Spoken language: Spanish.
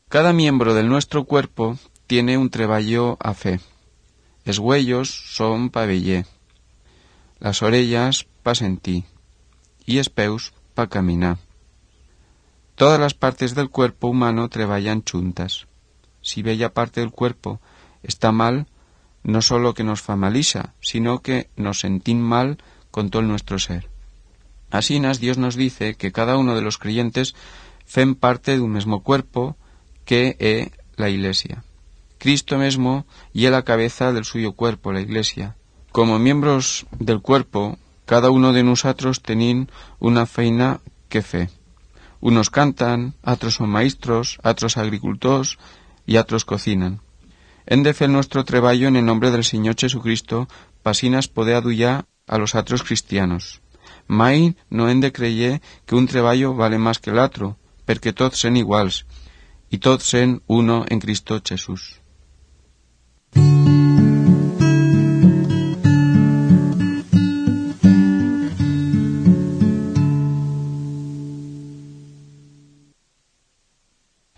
Cada miembro del nuestro cuerpo tiene un treballo a fer. Els huellos són pa veyer, las orellas pa sentir y els peus pa caminar. Todas las partes del cuerpo humano treballan juntas. Si bella parte del cuerpo está mal, no solo que nos fa malisa, sino que nos sentim mal con todo nuestro ser. Asinas Dios nos dice que cada uno de los creyentes fem parte de un mismo cuerpo que é la Iglesia. Cristo mismo y la cabeza del suyo cuerpo, la Iglesia. Como miembros del cuerpo, cada uno de nosotros tenim una feina que fer. Unos cantan, otros son maestros, otros agricultors y otros cocinan. Hem de fer nuestro treballo en el nombre del Señor Jesucristo, pasinas poder adullar a los otros cristianos. Mai no hem de creyer que un treballo vale más que l'altre, perquè tots són iguals, i tots són uno en Cristo Jesús.